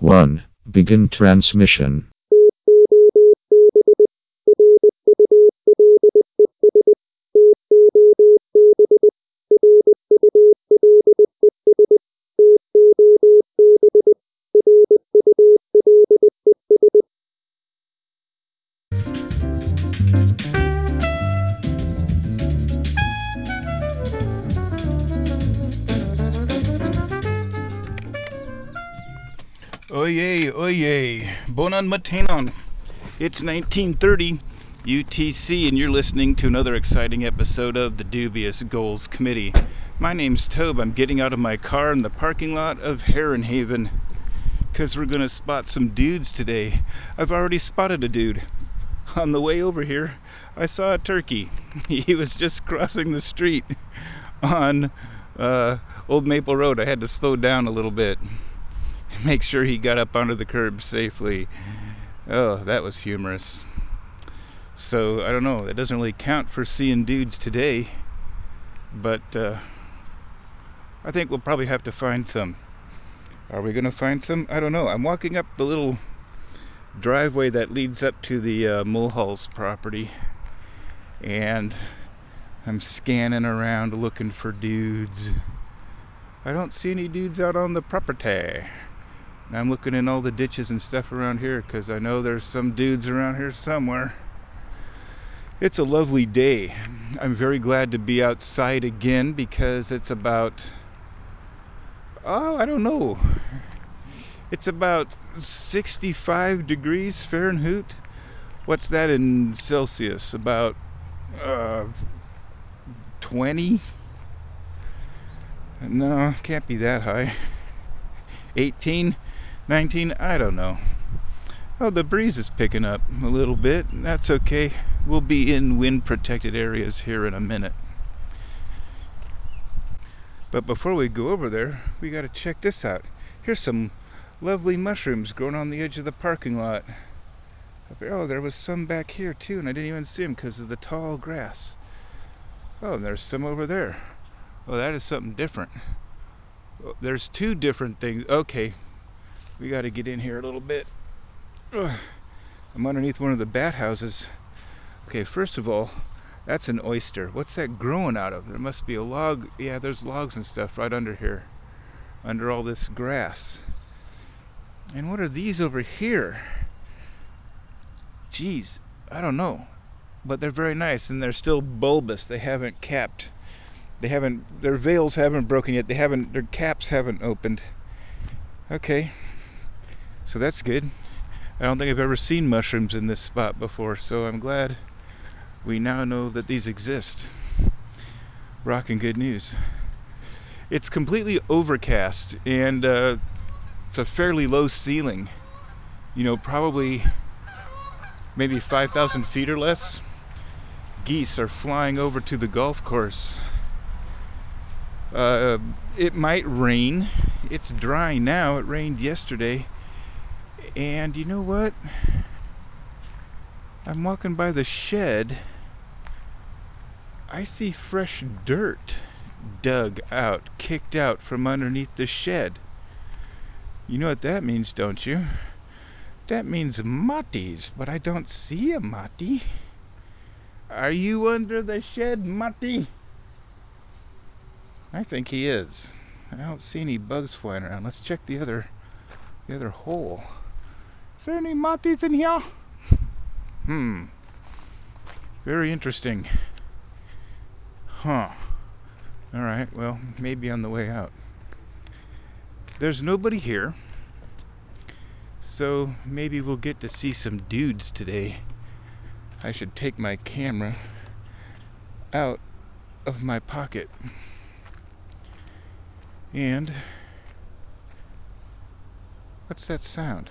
1. Begin transmission. Oyez, oyez, bonan matenon. It's 1930 UTC, and you're listening to another exciting episode of the Dubious Goals Committee. My name's Tobe. I'm getting out of my car in the parking lot of Heron Haven because we're going to spot some dudes today. I've already spotted a dude. On the way over here, I saw a turkey. He was just crossing the street on Old Maple Road. I had to slow down a little bit. Make sure he got up onto the curb safely. Oh, that was humorous. So, I don't know. That doesn't really count for seeing dudes today. But I think we'll probably have to find some. Are we going to find some? I don't know. I'm walking up the little driveway that leads up to the Mulhall's property. And I'm scanning around looking for dudes. I don't see any dudes out on the property. I'm looking in all the ditches and stuff around here because I know there's some dudes around here somewhere. It's a lovely day. I'm very glad to be outside again because it's about, I don't know. It's about 65 degrees Fahrenheit. What's that in Celsius? About 20? No, can't be that high. 18? 19? I don't know. Oh, the breeze is picking up a little bit. That's okay. We'll be in wind-protected areas here in a minute. But before we go over there, we got to check this out. Here's some lovely mushrooms growing on the edge of the parking lot. Oh, there was some back here too, and I didn't even see them because of the tall grass. Oh, and there's some over there. Oh, that is something different. There's two different things. Okay, we got to get in here a little bit. Ugh. I'm underneath one of the bat houses. Okay, first of all, that's an oyster. What's that growing out of? There must be a log. Yeah, there's logs and stuff right under here, under all this grass. And what are these over here? Geez, I don't know. But they're very nice, and they're still bulbous. They haven't capped. Their veils haven't broken yet. Their caps haven't opened. Okay. So that's good. I don't think I've ever seen mushrooms in this spot before, so I'm glad we now know that these exist. Rockin' good news. It's completely overcast, and it's a fairly low ceiling. You know, probably maybe 5,000 feet or less. Geese are flying over to the golf course. It might rain. It's dry now. It rained yesterday. And you know what? I'm walking by the shed. I see fresh dirt dug out, kicked out from underneath the shed. You know what that means, don't you? That means Matties, but I don't see a Matti. Are you under the shed, Matti? I think he is. I don't see any bugs flying around. Let's check the other hole. Is there any Matties in here? Very interesting. Huh. Alright, well, maybe on the way out. There's nobody here. So maybe we'll get to see some dudes today. I should take my camera out of my pocket. And what's that sound?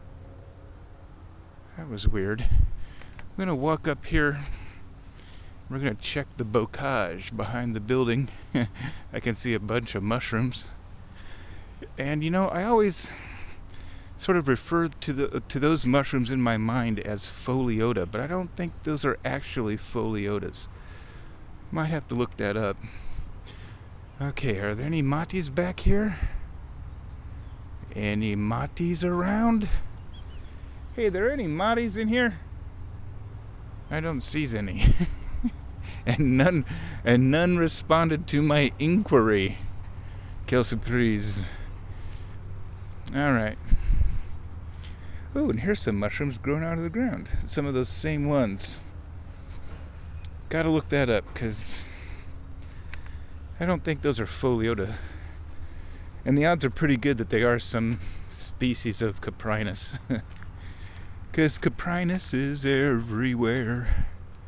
That was weird. I'm going to walk up here. We're going to check the bocage behind the building. I can see a bunch of mushrooms. And you know, I always sort of refer to those mushrooms in my mind as Pholiota, but I don't think those are actually Pholiotas. Might have to look that up. Okay, are there any Matties back here? Any Matis around? Hey, there any Matis in here? I don't see any. and none responded to my inquiry. Quelle surprise. Alright. Oh, and here's some mushrooms growing out of the ground. Some of those same ones. Gotta look that up, because I don't think those are Pholiota. And the odds are pretty good that they are some species of Coprinus. Because Coprinus is everywhere.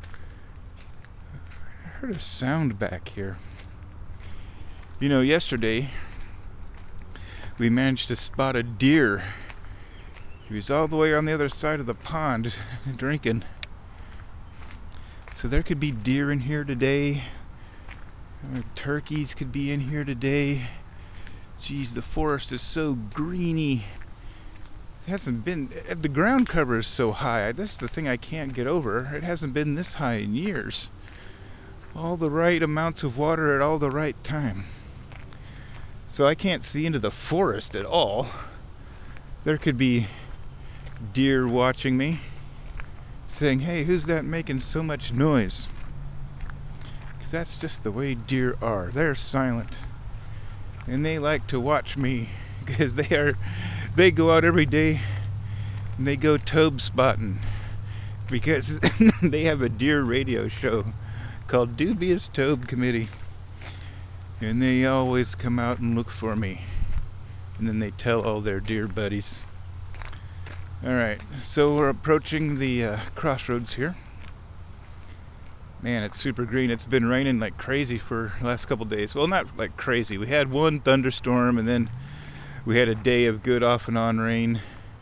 I heard a sound back here. You know, yesterday we managed to spot a deer. He was all the way on the other side of the pond drinking. So there could be deer in here today. Turkeys could be in here today. Geez, the forest is so greeny. It hasn't been, the ground cover is so high. This is the thing I can't get over. It hasn't been this high in years. All the right amounts of water at all the right time. So I can't see into the forest at all. There could be deer watching me, saying, hey, who's that making so much noise? Because that's just the way deer are. They're silent. And they like to watch me, because they go out every day and they go tobe spotting, because they have a deer radio show called Dubious Tobe Committee, and they always come out and look for me, and then they tell all their deer buddies. Alright, so we're approaching the crossroads here. Man, it's super green. It's been raining like crazy for the last couple days. Well, not like crazy. We had one thunderstorm, and then we had a day of good off and on rain.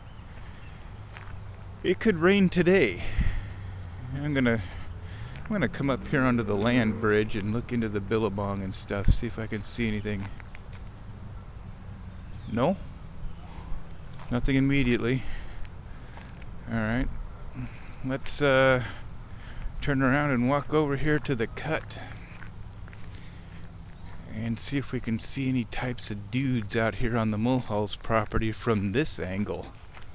It could rain today. I'm gonna come up here onto the land bridge and look into the billabong and stuff, see if I can see anything. No? Nothing immediately. Alright. Let's turn around and walk over here to the cut and see if we can see any types of dudes out here on the Mulhall's property from this angle.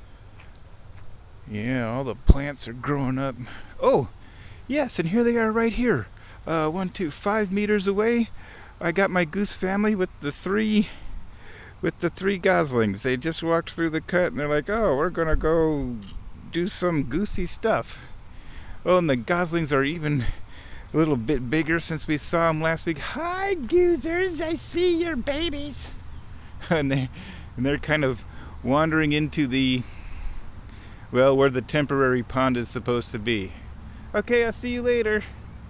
Yeah, all the plants are growing up. Oh, yes, and here they are right here. 5 meters away. I got my goose family with the three goslings. They just walked through the cut and they're like, oh, we're gonna go do some goosey stuff. Oh, and the goslings are even a little bit bigger since we saw them last week. Hi, goosers, I see your babies. and they're kind of wandering into where the temporary pond is supposed to be. Okay, I'll see you later.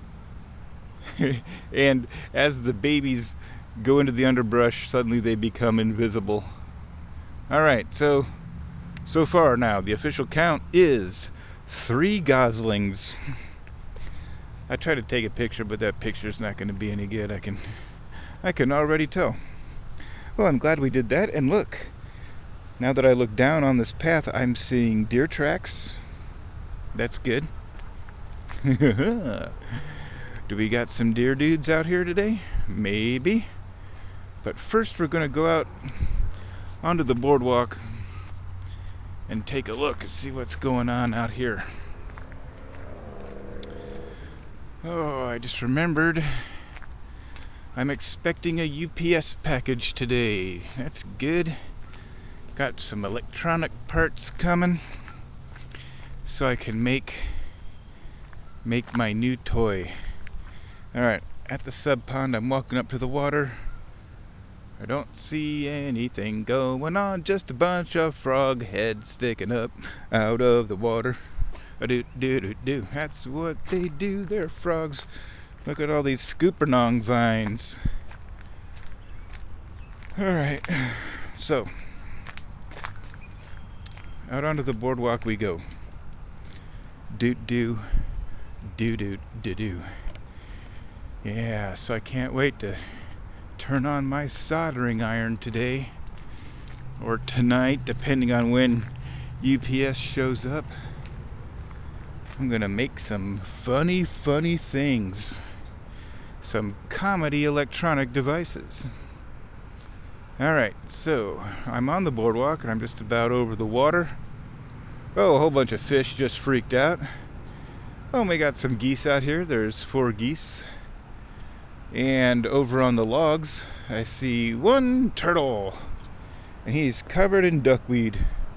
And as the babies go into the underbrush, suddenly they become invisible. Alright, so far now, the official count is 3 goslings. I tried to take a picture, but that picture's not going to be any good. I can already tell. Well, I'm glad we did that. And look, now that I look down on this path, I'm seeing deer tracks. That's good. Do we got some deer dudes out here today? Maybe. But first we're going to go out onto the boardwalk and take a look and see what's going on out here. Oh, I just remembered. I'm expecting a UPS package today. That's good. Got some electronic parts coming so I can make my new toy. Alright, at the sub pond, I'm walking up to the water. I don't see anything going on, just a bunch of frog heads sticking up out of the water. Do. That's what they do, they're frogs. Look at all these scoopernong vines. Alright, so out onto the boardwalk we go. Do. Yeah, so I can't wait to turn on my soldering iron today, or tonight, depending on when UPS shows up. I'm gonna make some funny things. Some comedy electronic devices. Alright, so I'm on the boardwalk and I'm just about over the water. Oh, a whole bunch of fish just freaked out. Oh, we got some geese out here. There's 4 geese. And over on the logs, I see one turtle. And he's covered in duckweed.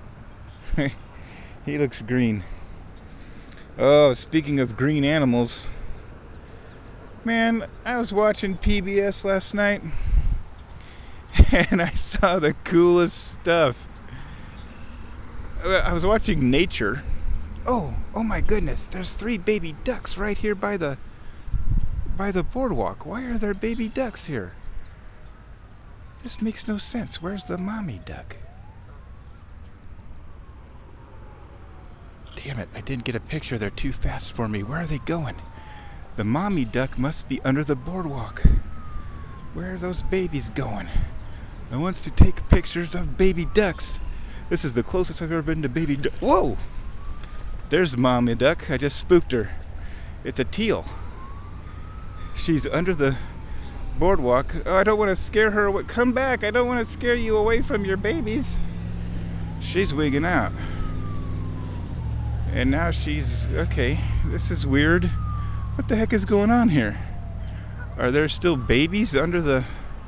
He looks green. Oh, speaking of green animals. Man, I was watching PBS last night. And I saw the coolest stuff. I was watching Nature. Oh my goodness, there's 3 baby ducks right here by the boardwalk. Why are there baby ducks here? This makes no sense. Where's the mommy duck? Damn it, I didn't get a picture. They're too fast for me. Where are they going? The mommy duck must be under the boardwalk. Where are those babies going? I want to take pictures of baby ducks. This is the closest I've ever been to baby duck. Whoa! There's mommy duck. I just spooked her. It's a teal. She's under the boardwalk. Oh, I don't want to scare her. Come back. I don't want to scare you away from your babies. She's wigging out. And now she's... Okay, this is weird. What the heck is going on here? Are there still babies under the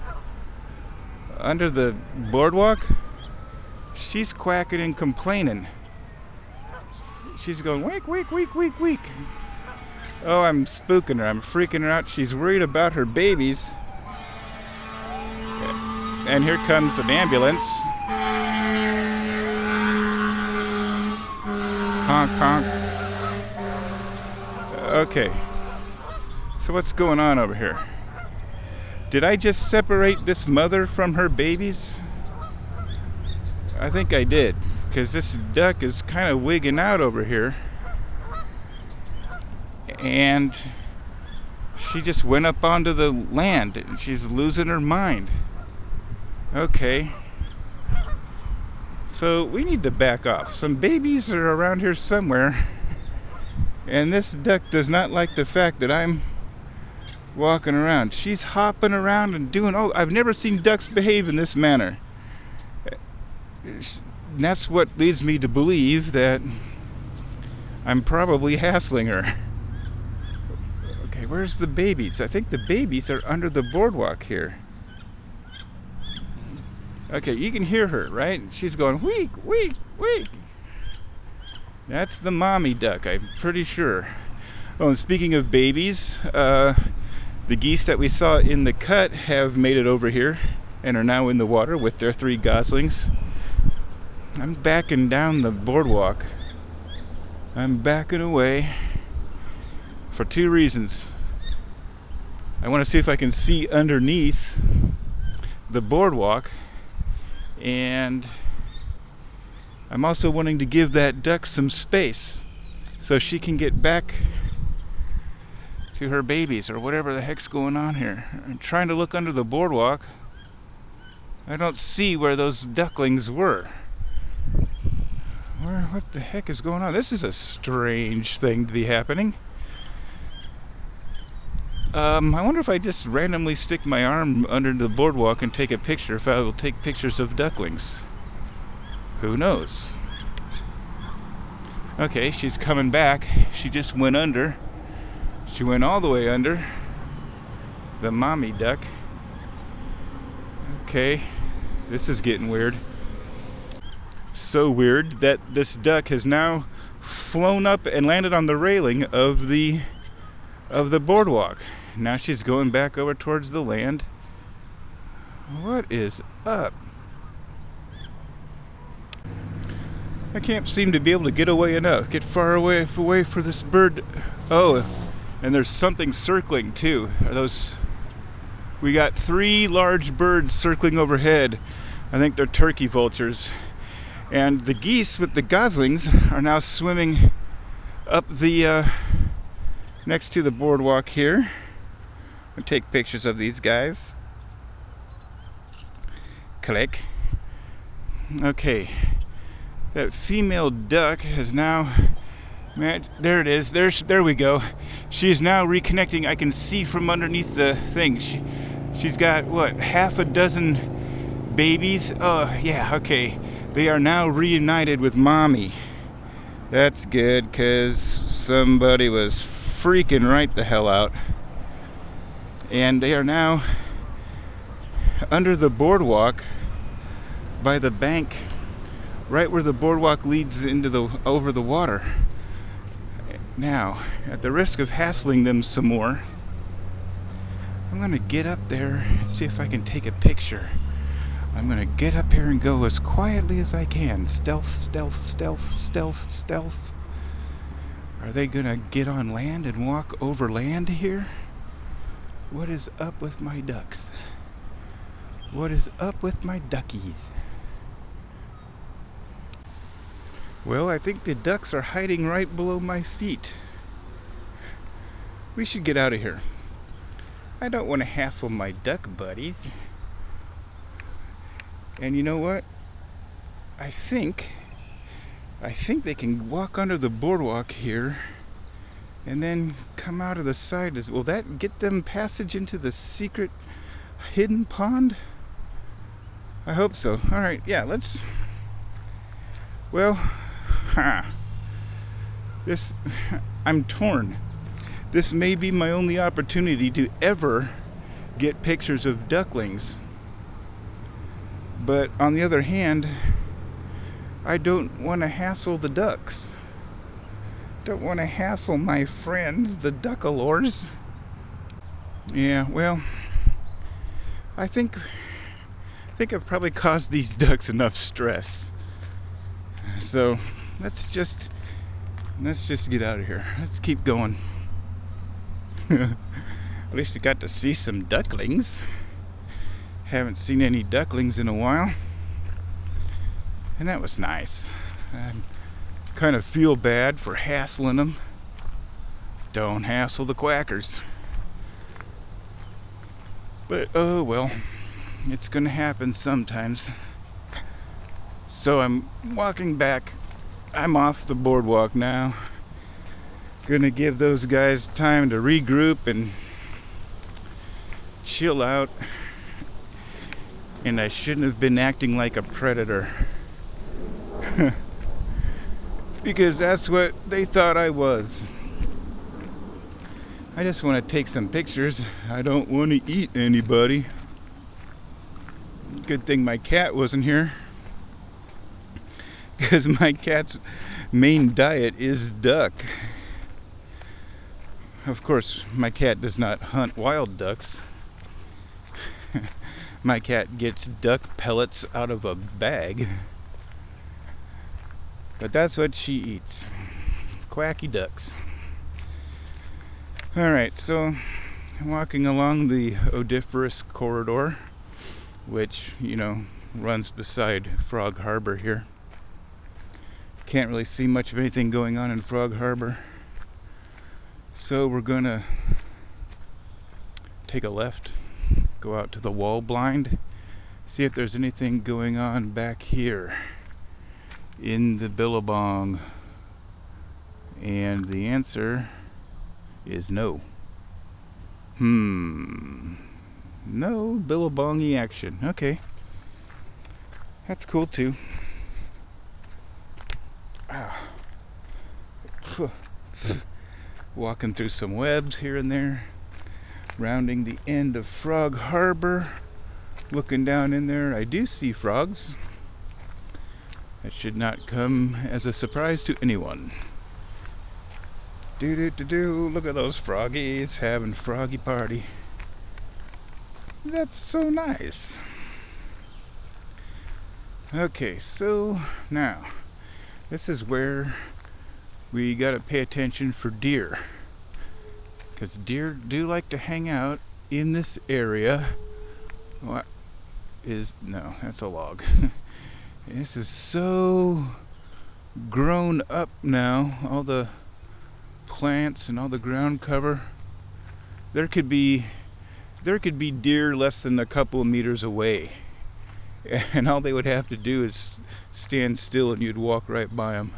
boardwalk? She's quacking and complaining. She's going, week, week, week, week, week. Oh, I'm spooking her. I'm freaking her out. She's worried about her babies. And here comes an ambulance. Honk, honk. Okay. So what's going on over here? Did I just separate this mother from her babies? I think I did, because this duck is kind of wigging out over here. And she just went up onto the land and she's losing her mind. Okay. So we need to back off. Some babies are around here somewhere. And this duck does not like the fact that I'm walking around. She's hopping around and doing... Oh, I've never seen ducks behave in this manner. That's what leads me to believe that I'm probably hassling her. Okay, where's the babies? I think the babies are under the boardwalk here. Okay, you can hear her, right? She's going, week, week, week. That's the mommy duck, I'm pretty sure. Oh, and speaking of babies, the geese that we saw in the cut have made it over here and are now in the water with their 3 goslings. I'm backing down the boardwalk. I'm backing away for 2 reasons. I want to see if I can see underneath the boardwalk, and I'm also wanting to give that duck some space so she can get back to her babies or whatever the heck's going on here. I'm trying to look under the boardwalk. I don't see where those ducklings were. What the heck is going on? This is a strange thing to be happening. I wonder if I just randomly stick my arm under the boardwalk and take a picture, if I will take pictures of ducklings. Who knows? Okay, she's coming back. She just went under. She went all the way under. The mommy duck. Okay, this is getting weird. So weird that this duck has now flown up and landed on the railing of the boardwalk. Now she's going back over towards the land. What is up? I can't seem to be able to get away enough. Get far away for this bird. Oh, and there's something circling too. We got 3 large birds circling overhead. I think they're turkey vultures. And the geese with the goslings are now swimming up the next to the boardwalk here. I'll take pictures of these guys. Click. Okay. That female duck has now... Man, there it is. There we go. She is now reconnecting. I can see from underneath the thing. She's got, what, half a dozen babies. Oh, yeah, okay. They are now reunited with mommy. That's good, because somebody was freaking right the hell out. And they are now under the boardwalk by the bank, right where the boardwalk leads over the water. Now, at the risk of hassling them some more, I'm going to get up there and see if I can take a picture. I'm going to get up here and go as quietly as I can. Stealth, stealth, stealth, stealth, stealth. Are they going to get on land and walk over land here? What is up with my ducks? What is up with my duckies? Well, I think the ducks are hiding right below my feet. We should get out of here. I don't want to hassle my duck buddies. And you know what? I think they can walk under the boardwalk here and then come out of the side. Will that get them passage into the secret hidden pond? I hope so. All right, yeah, let's... Well, I'm torn. This may be my only opportunity to ever get pictures of ducklings. But on the other hand, I don't want to hassle the ducks. Don't want to hassle my friends, the duckalores. Yeah, well, I think I've probably caused these ducks enough stress. So let's just get out of here. Let's keep going. At least we got to see some ducklings. Haven't seen any ducklings in a while, and that was nice. I kind of feel bad for hassling them. Don't hassle the quackers. But oh well, it's gonna happen sometimes. So I'm walking back. I'm off the boardwalk now. Gonna give those guys time to regroup and chill out. And I shouldn't have been acting like a predator. Because that's what they thought I was. I just want to take some pictures. I don't want to eat anybody. Good thing my cat wasn't here. Because my cat's main diet is duck. Of course, my cat does not hunt wild ducks. My cat gets duck pellets out of a bag. But that's what she eats. Quacky ducks. Alright, so I'm walking along the Odiferous Corridor, which, runs beside Frog Harbor here. Can't really see much of anything going on in Frog Harbor. So we're gonna take a left, go out to the wall blind, see if there's anything going on back here in the Billabong. And the answer is no. No Billabongy action. Okay. That's cool too. Walking through some webs here and there. Rounding the end of Frog Harbor. Looking down in there, I do see frogs. That should not come as a surprise to anyone. Look at those froggies having froggy party. That's so nice. Okay, so now this is where we gotta pay attention for deer, because deer do like to hang out in this area. What is... no, that's a log. This is so grown up now, all the plants and all the ground cover. There could be deer less than a couple of meters away, and all they would have to do is stand still and you'd walk right by them.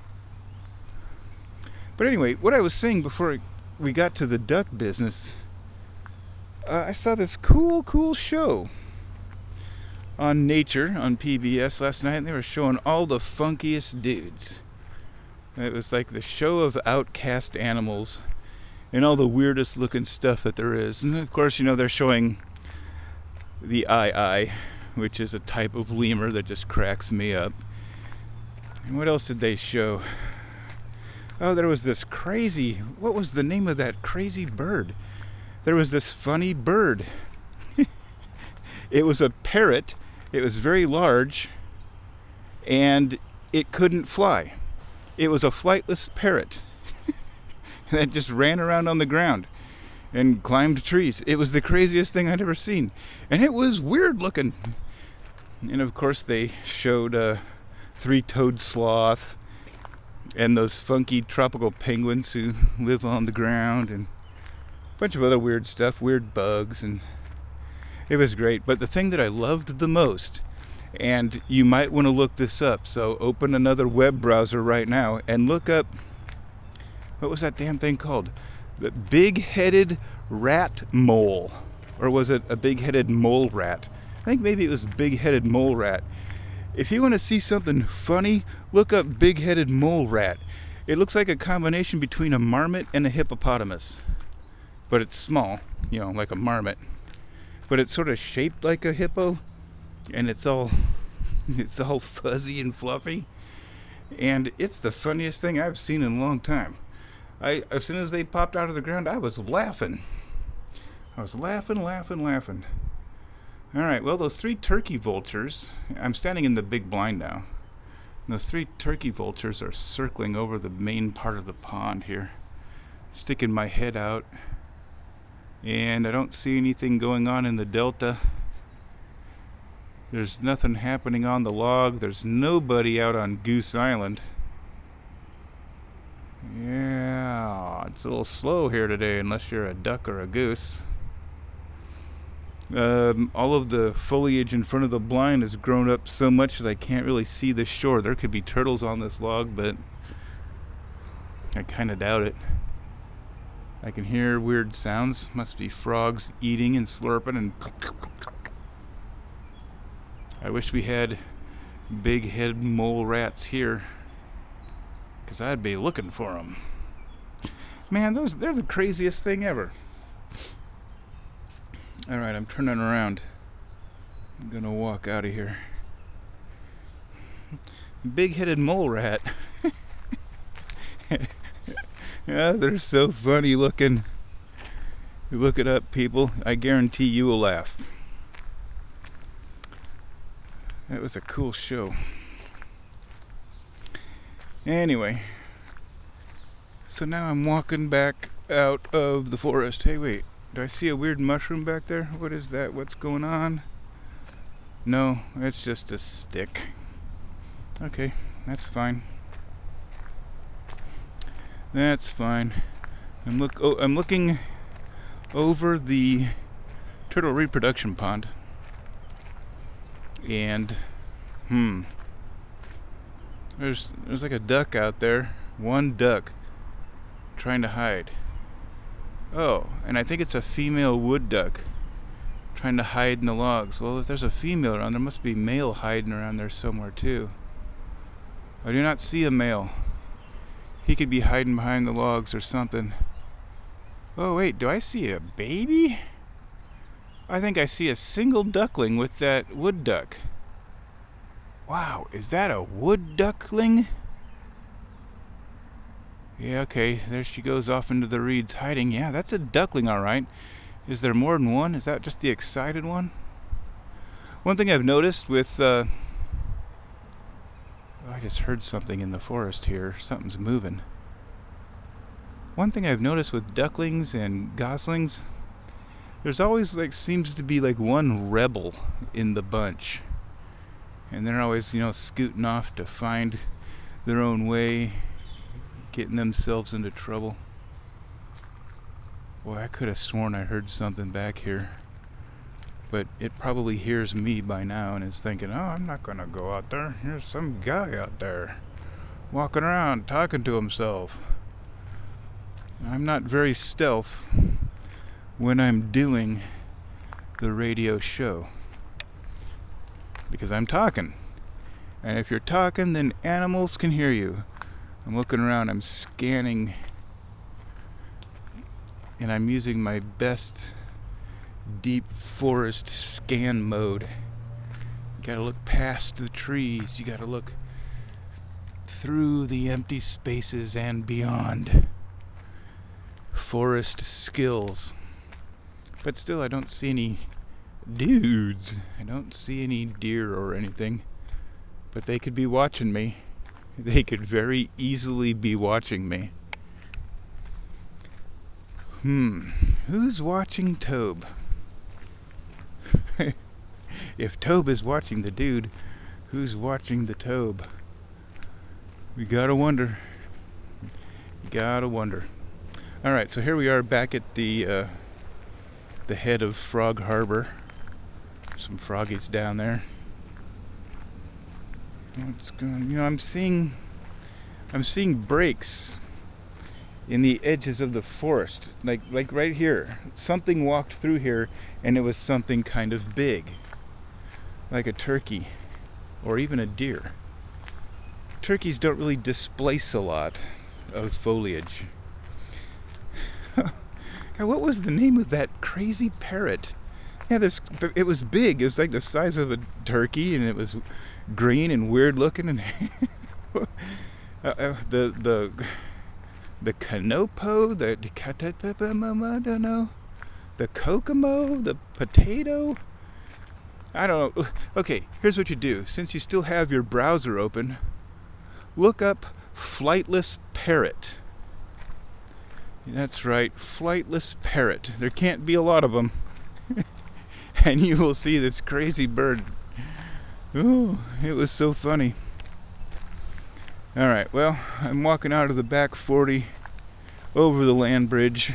But anyway, what I was saying before we got to the duck business, I saw this cool show on Nature on PBS last night, and they were showing all the funkiest dudes. It was like the show of outcast animals and all the weirdest looking stuff that there is. And of course, they're showing the eye, which is a type of lemur that just cracks me up. And what else did they show? Oh, there was this crazy, what was the name of that crazy bird? There was this funny bird. It was a parrot. It was very large, and it couldn't fly. It was a flightless parrot that just ran around on the ground and climbed trees. It was the craziest thing I'd ever seen, and it was weird looking. And of course, they showed a three-toed sloth and those funky tropical penguins who live on the ground, and a bunch of other weird stuff, weird bugs, and it was great. But the thing that I loved the most, and you might want to look this up, so open another web browser right now and look up, what was that damn thing called? The big-headed rat mole. Or was it a big-headed mole rat? I think maybe it was big-headed mole rat. If you want to see something funny, look up big-headed mole rat. It looks like a combination between a marmot and a hippopotamus. But it's small, like a marmot. But it's sort of shaped like a hippo, and it's all fuzzy and fluffy, and it's the funniest thing I've seen in a long time. As soon as they popped out of the ground, I was laughing. All right, well, those 3 turkey vultures, I'm standing in the big blind now. Those 3 turkey vultures are circling over the main part of the pond here, sticking my head out. And I don't see anything going on in the delta. There's nothing happening on the log. There's nobody out on Goose Island. Yeah, it's a little slow here today unless you're a duck or a goose. All of the foliage in front of the blind has grown up so much that I can't really see the shore. There could be turtles on this log, but I kind of doubt it. I can hear weird sounds. Must be frogs eating and slurping and... I wish we had big-headed mole rats here, because I'd be looking for them. Man, they're the craziest thing ever. Alright, I'm turning around. I'm gonna walk out of here. Big-headed mole rat. Yeah, they're so funny looking. You look it up, people. I guarantee you will laugh. That was a cool show. Anyway, so now I'm walking back out of the forest. Hey, wait. Do I see a weird mushroom back there? What is that? What's going on? No, it's just a stick. Okay, that's fine. That's fine. I'm looking over the turtle reproduction pond, and there's like a duck out there. One duck trying to hide. Oh, and I think it's a female wood duck trying to hide in the logs. Well, if there's a female around, there must be male hiding around there somewhere too. I do not see a male. He could be hiding behind the logs or something. Oh wait, do I see a baby? I think I see a single duckling with that wood duck. Wow, is that a wood duckling? Yeah, okay, there she goes off into the reeds hiding. Yeah, that's a duckling, all right. Is there more than one? Is that just the excited one? One thing I've noticed with... I just heard something in the forest here. Something's moving. One thing I've noticed with ducklings and goslings, there's always seems to be one rebel in the bunch. And they're always, scooting off to find their own way, getting themselves into trouble. Boy, I could have sworn I heard something back here. But it probably hears me by now and is thinking, oh, I'm not going to go out there. There's some guy out there walking around talking to himself. I'm not very stealth when I'm doing the radio show. because I'm talking. And if you're talking, then animals can hear you. I'm looking around, I'm scanning, and I'm using my best deep forest scan mode. You gotta look past the trees, you gotta look through the empty spaces and beyond. Forest skills. But still, I don't see any dudes. I don't see any deer or anything. But they could be watching me. They could very easily be watching me. Who's watching Tobe? If Tobe is watching the dude, who's watching the Tobe? We gotta wonder. You gotta wonder. Alright, so here we are back at the head of Frog Harbor. Some froggies down there. What's going? I'm seeing breaks in the edges of the forest, like right here. Something walked through here, and it was something kind of big, like a turkey, or even a deer. Turkeys don't really displace a lot of foliage. God, what was the name of that crazy parrot? Yeah, it was big. It was like the size of a turkey, and it was green and weird looking. And the canopo, I don't know, the kokomo, the potato. I don't know. Okay, here's what you do. Since you still have your browser open, look up flightless parrot. That's right, flightless parrot. There can't be a lot of them. And you will see this crazy bird. Ooh, it was so funny. Alright, well, I'm walking out of the back 40 over the land bridge.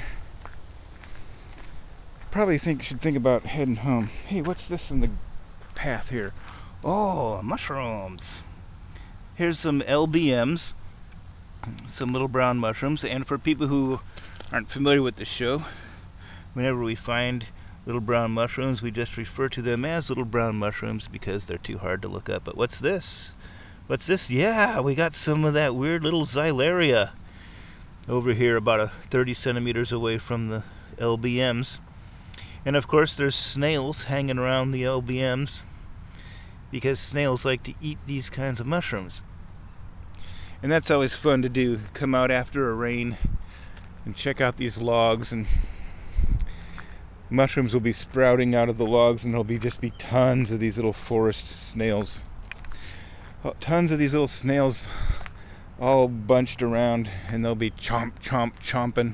Probably should think about heading home. Hey, what's this in the path here? Oh, mushrooms. Here's some LBMs, some little brown mushrooms. And for people who aren't familiar with the show, whenever we find little brown mushrooms, we just refer to them as little brown mushrooms because they're too hard to look up. But what's this? What's this? Yeah, we got some of that weird little xylaria over here, about 30 centimeters away from the LBMs. And of course, there's snails hanging around the LBMs because snails like to eat these kinds of mushrooms. And that's always fun to do. Come out after a rain and check out these logs, and mushrooms will be sprouting out of the logs, and there'll just be tons of these little forest snails. Tons of these little snails all bunched around, and they'll be chomping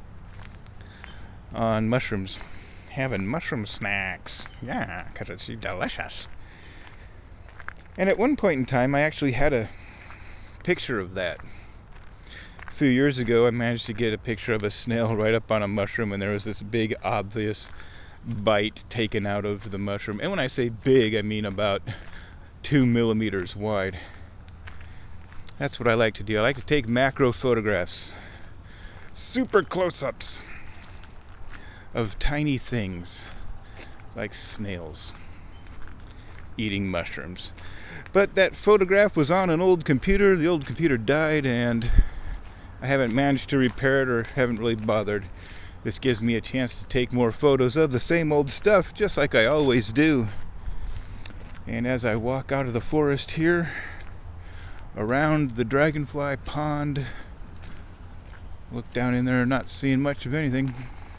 on mushrooms. Having mushroom snacks. Yeah, because it's delicious. And at one point in time, I actually had a picture of that. A few years ago, I managed to get a picture of a snail right up on a mushroom, and there was this big, obvious bite taken out of the mushroom. And when I say big, I mean about 2 millimeters wide. That's what I like to do. I like to take macro photographs, super close-ups of tiny things like snails eating mushrooms. But that photograph was on an old computer. The old computer died, and I haven't managed to repair it, or haven't really bothered. This gives me a chance to take more photos of the same old stuff, just like I always do. And as I walk out of the forest here, around the dragonfly pond, look down in there, not seeing much of anything.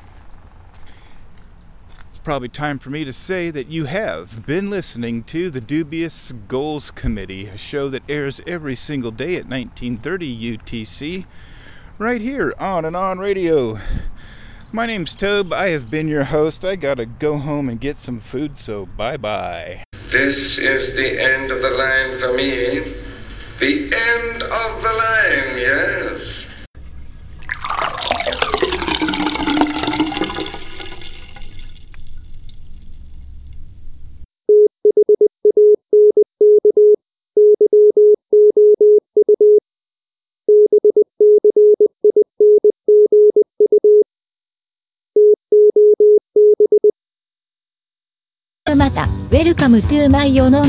It's probably time for me to say that you have been listening to the Dubious Goals Committee, a show that airs every single day at 1930 UTC, right here on and on radio. My name's Tobe. I have been your host. I gotta go home and get some food, so bye-bye. This is the end of the line for me. The end of the line, yes. また、Welcome to my 世の